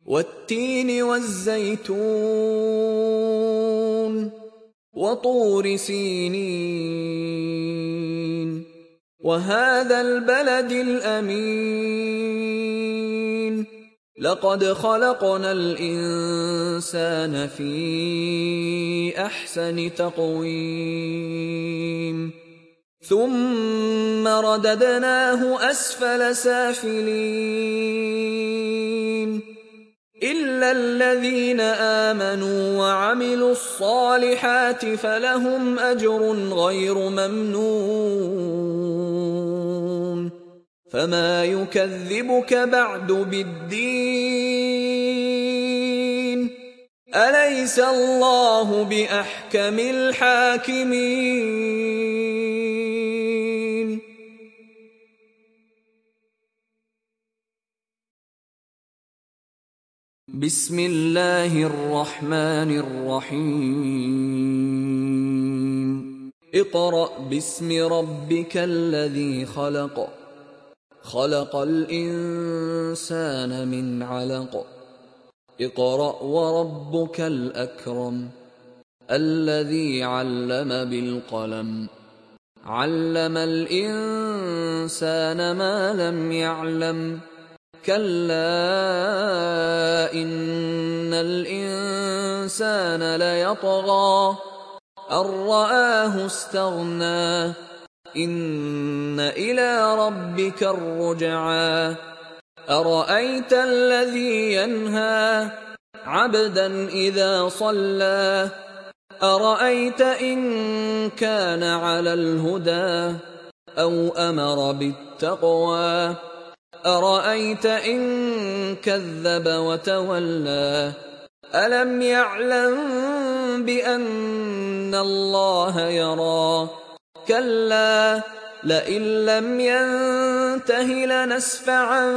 والتين والزيتون وطور سينين وهذا البلد الأمين لقد خلقنا الإنسان في أحسن تقويم ثم رددناه أسفل سافلين إلا الذين آمنوا وعملوا الصالحات فلهم أجر غير ممنون فما يكذبك بعد بالدين أليس الله بأحكم الحاكمين. بسم الله الرحمن الرحيم اقرأ باسم ربك الذي خلق خلق الإنسان من علق اقرأ وربك الأكرم الذي علم بالقلم علم الإنسان ما لم يعلم كلا إن الإنسان ليطغى أن رآه استغنى إن إلى ربك الرجعى أرأيت الذي ينهى عبدا إذا صلى أرأيت إن كان على الهدى أو أمر بالتقوى أرأيت إن كذب وتولى ألم يعلم بأن الله يرى كلا لئن لم ينته لنسفعا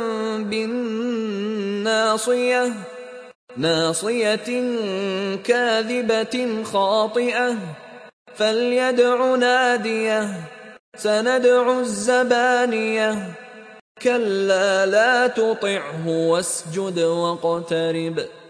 بالناصية ناصية كاذبة خاطئة فليدع ناديه سندع الزبانية كلا لا تطعه واسجد واقترب